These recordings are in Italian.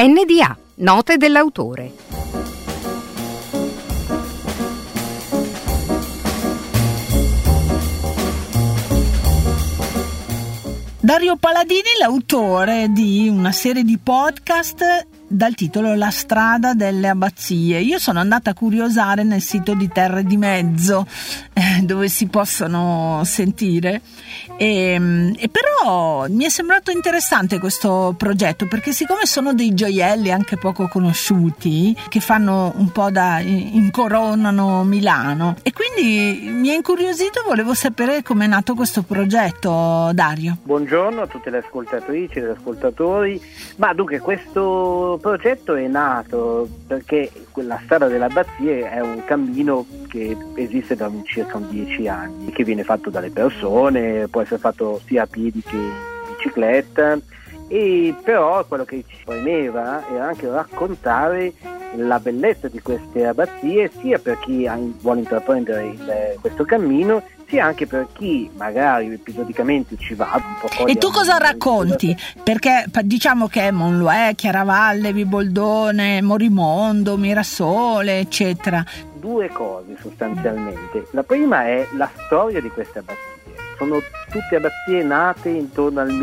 NDA, note dell'autore. Dario Paladini, l'autore di una serie di podcast dal titolo La strada delle abbazie. Io sono andata a curiosare nel sito di Terre di Mezzo, dove si possono sentire, e però mi è sembrato interessante questo progetto, perché siccome sono dei gioielli anche poco conosciuti, che fanno un po' da incoronano Milano, e quindi mi è incuriosito, volevo sapere come è nato questo progetto, Dario. Buongiorno a tutte le ascoltatrici e gli ascoltatori. Ma dunque, questo progetto è nato perché la strada delle abbazie è un cammino che esiste da circa 10 anni, che viene fatto dalle persone, può essere fatto sia a piedi che in bicicletta, e però quello che ci premeva era anche raccontare la bellezza di queste abbazie, sia per chi vuole intraprendere questo cammino, sia anche per chi magari episodicamente ci va un po'. E tu cosa racconti? Perché diciamo che Monloè, Chiaravalle, Viboldone, Morimondo, Mirasole, eccetera. Due cose sostanzialmente. La prima è la storia di queste abbazie. Sono tutte abbazie nate intorno al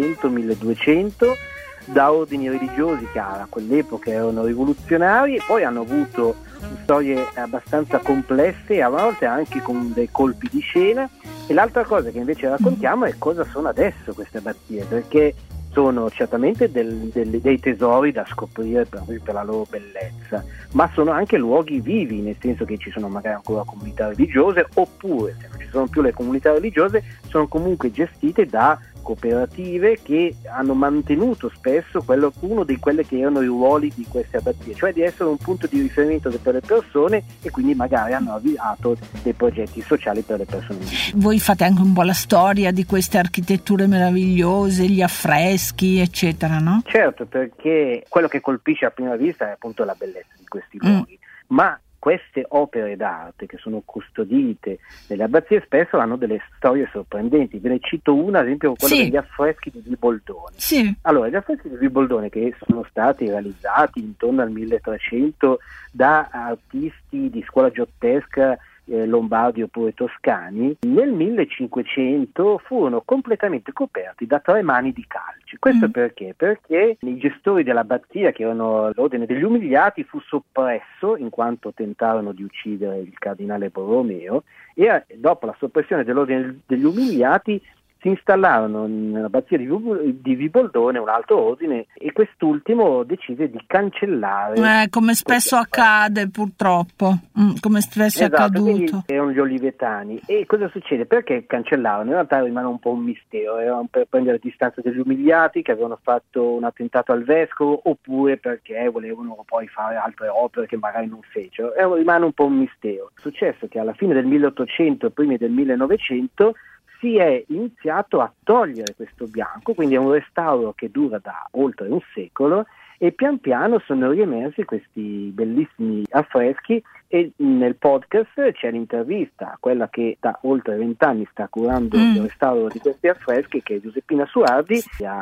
1100-1200 da ordini religiosi che a quell'epoca erano rivoluzionari, e poi hanno avuto storie abbastanza complesse e a volte anche con dei colpi di scena. E l'altra cosa che invece raccontiamo è cosa sono adesso queste abbazie, perché sono certamente dei tesori da scoprire per la loro bellezza, ma sono anche luoghi vivi, nel senso che ci sono magari ancora comunità religiose, oppure se non ci sono più le comunità religiose sono comunque gestite da cooperative che hanno mantenuto spesso uno di quelli che erano i ruoli di queste abbazie, cioè di essere un punto di riferimento per le persone, e quindi magari hanno avviato dei progetti sociali per le persone. Voi fate anche un po' la storia di queste architetture meravigliose, gli affreschi, eccetera, no? Certo, perché quello che colpisce a prima vista è appunto la bellezza di questi luoghi, ma queste opere d'arte che sono custodite nelle abbazie spesso hanno delle storie sorprendenti. Ve ne cito una, ad esempio quello degli affreschi di Viboldone. Sì. Allora, gli affreschi di Viboldone, che sono stati realizzati intorno al 1300 da artisti di scuola giottesca lombardi oppure toscani, nel 1500 furono completamente coperti da 3 mani di calce. Questo perché? Perché i gestori dell'abbazia, che erano l'ordine degli umiliati, fu soppresso in quanto tentarono di uccidere il cardinale Borromeo, e dopo la soppressione dell'ordine degli umiliati si installarono nell'abbazia di Viboldone un altro ordine, e quest'ultimo decise di cancellare. Come spesso accade, purtroppo, come spesso è accaduto. Erano gli olivetani. E cosa succede? Perché cancellarono? In realtà rimane un po' un mistero. Era per prendere distanza degli umiliati che avevano fatto un attentato al vescovo, oppure perché volevano poi fare altre opere che magari non fecero. Rimane un po' un mistero. È successo che alla fine del 1800, primi del 1900, si è iniziato a togliere questo bianco, quindi è un restauro che dura da oltre un secolo, e pian piano sono riemersi questi bellissimi affreschi. E nel podcast c'è l'intervista a quella che da oltre 20 anni sta curando il restauro di questi affreschi, che è Giuseppina Suardi.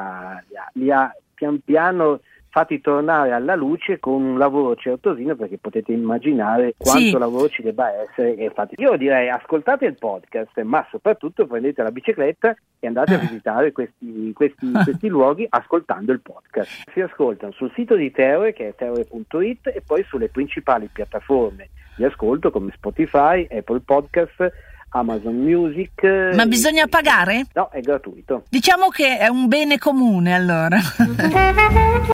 Li ha pian piano fatti tornare alla luce con un lavoro certosino, perché potete immaginare quanto lavoro ci debba essere. Infatti io direi ascoltate il podcast, ma soprattutto prendete la bicicletta e andate a visitare questi luoghi ascoltando il podcast. Si ascoltano sul sito di Terre, che è terre.it, e poi sulle principali piattaforme di ascolto come Spotify, Apple Podcast, Amazon Music. Ma bisogna pagare? No, è gratuito. Diciamo che è un bene comune, allora.